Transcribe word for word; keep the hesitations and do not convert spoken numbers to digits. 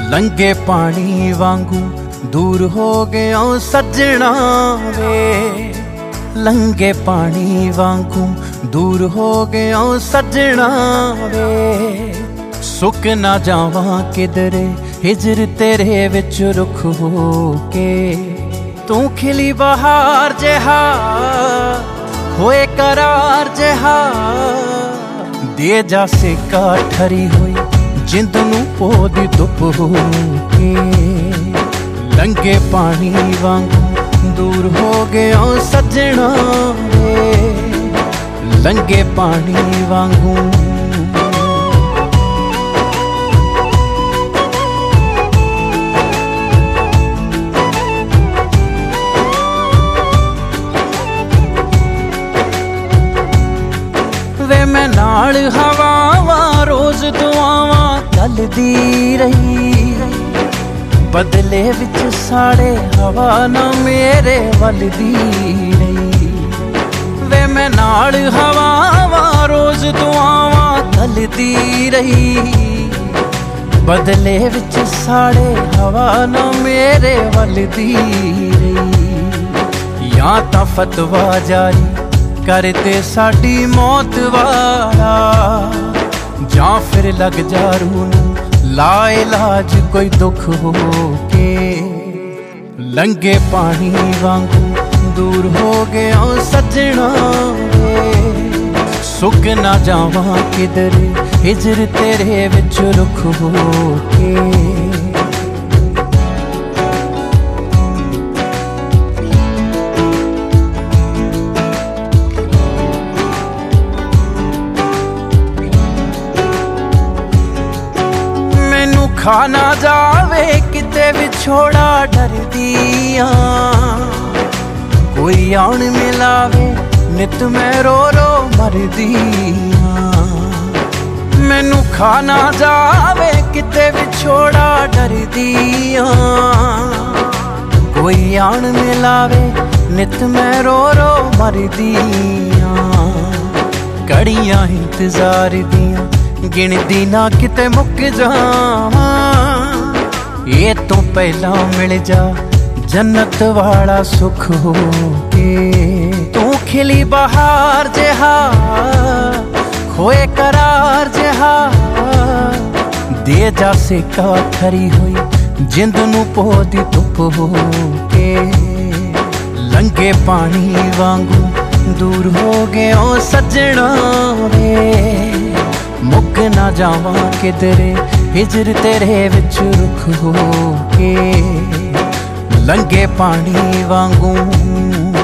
लंगे पानी वांगू दूर हो गया सजना वे, लंगे पानी वांगू दूर हो गया सजना वे। सुक ना जावा किधरे हिजर तेरे विच रुख हो के, तू खिली बहार जिहा होए करार जिहा, दे जा सेका ठरी हुई जिंद नूं पो दी धुप हो के। लंगे पानी वांगू दूर हो गया सजना वे, लंगे पानी वांगू। वे मैं नाल हवावां रोज दुआवां गलदी रही, बदले विच साड़े हवा ना मेरे वलदी रही। वे मैं नाल हवावां रोज दुआवां गलदी रही, बदले विच साड़े हवा ना मेरे वलदी रही। या तां फतवा जारी करते साडी मौत वाला, जां फिर लग जा रूह नूं ला इलाज कोई दुख हो के। लंगे पानी वांगू दूर हो गया सजना वे, सुक ना जावा किधरे हिजर तेरे विच रुख हो के। खा ना जावे किते विछोड़ा डरदिया, कोई आन मिलावे नित मैं रो रो मरदिया। मैनू खा ना जावे किते विछोड़ा डरदिया, कोई आन मिलावे नित मैं रो रो मरदिया। कड़ियां इंतजार दियां गिनदी ना किते मुक जावा, ये तो पहला मिल जा जन्नत वाला सुख हो के। तू खिली बहार जिहा खोए करार जिहा, दे जा सेका ठरी हुई जिंद नूं पो दी धुप हो के। लंगे पानी वांगू दूर हो गया सजना वे, मुक ना जावा किधरे हिजर तेरे विच रुख हो के। लंगे पानी वांगू